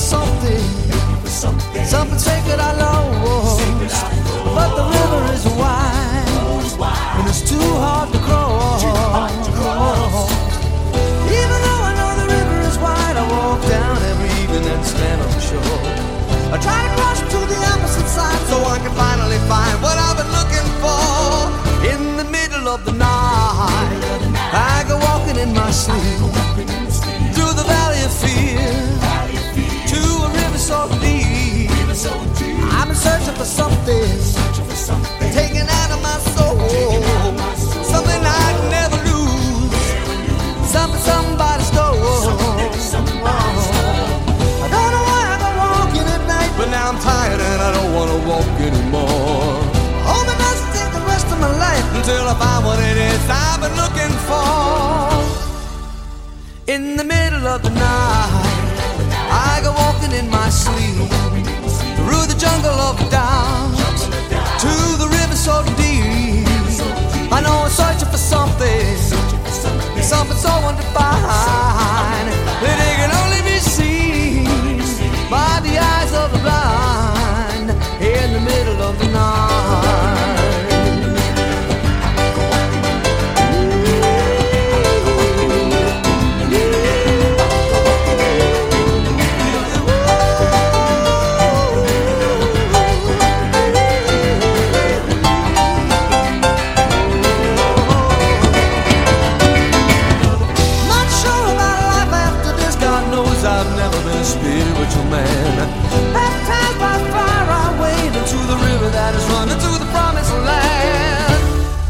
something, something sacred I lost. But the river is wide, and it's too hard to cross. Even though I know the river is wide, I walk down every evening and stand on the shore. I try to cross to the opposite side so I can finally find what I've been looking for. In the middle of the night, I go walking in my sleep through the valley of fear to a river so deep. I'm in searching for something taken out of my soul, something I'd never lose, something somebody stole. I don't know why I go walking at night, but now I'm tired and I don't want to walk anymore. Hope it doesn't take the rest of my life until I find what it is I've been looking for. In the middle of the night, I go walking in my sleep through the jungle of doubt to the river so deep. I know I'm searching for something, something so undefined that it can only be seen by the eyes of the blind. In the middle of the night. Spiritual man, baptized by fire, I wade into the river that is running to the promised land.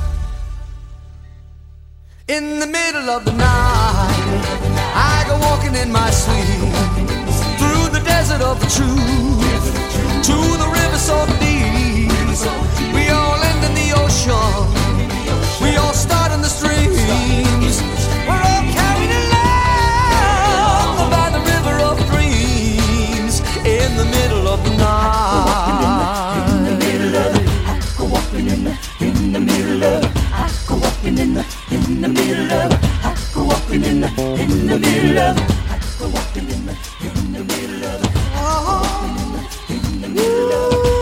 In the middle of the night, I go walking in my sleep through the desert of the truth to the river so deep. We all end in the ocean, we all start in the streams. We're all carried along by the river of dreams. In the middle of the night, in the middle of the, I go walking in the middle of, I go walking in the middle of, I go walking in the middle of, I go walking in the middle of, oh, in the middle of.